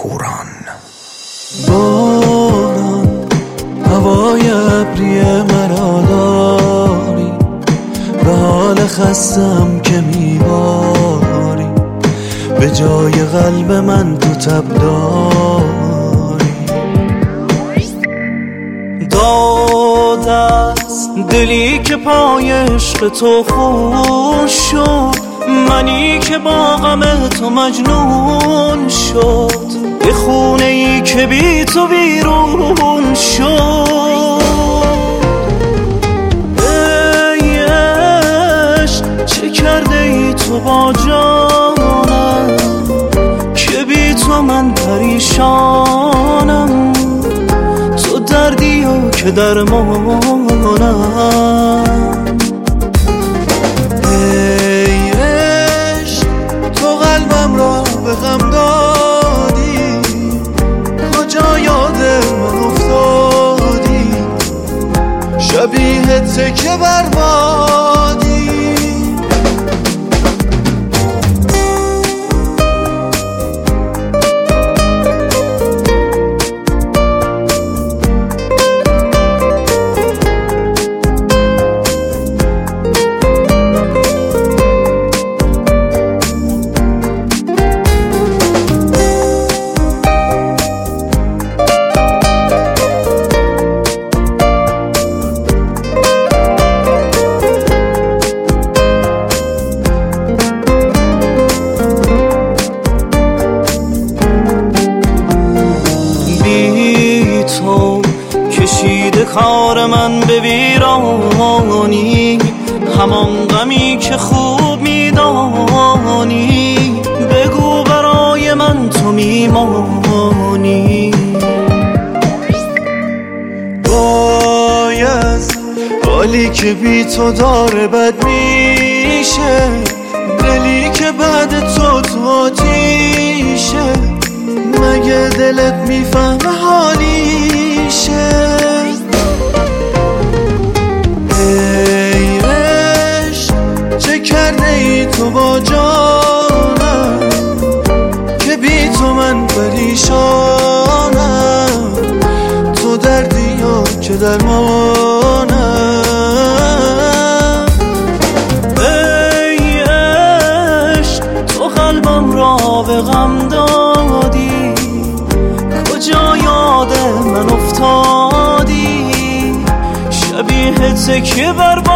هوران. باران هوای ابری مرا داری، به حال خستم که میباری، به جای قلب من تو تب داری. داد است دلی که پای عشق تو خون شد، منی که با غم تو مجنون شد، به خونه ای که بی تو بیرون شد. ای عشق چه کرده ای تو با جانم، که بی تو من پریشانم، تو دردی و که درمانم. ای عشق تو قلبم را به غم دادی، کجا یاد من افتادی، شبیه تکه بر بادی. کشیده کار من به ویرانی، همان غمی که خوب میدانی، بگو برای من تو میمانی. باید حالی که بی تو داره بد میشه، دلی که بعد تو آتیشه، مگه دلت میفهمه حالیشه؟ ای عشق چه کرده ای تو با جانم، که بی تو من پریشانم، تو دردی یا که درمانم. ای عشق تو قلبم را به غم دادی، کجا یاد من افتادی، شبیه تکه بر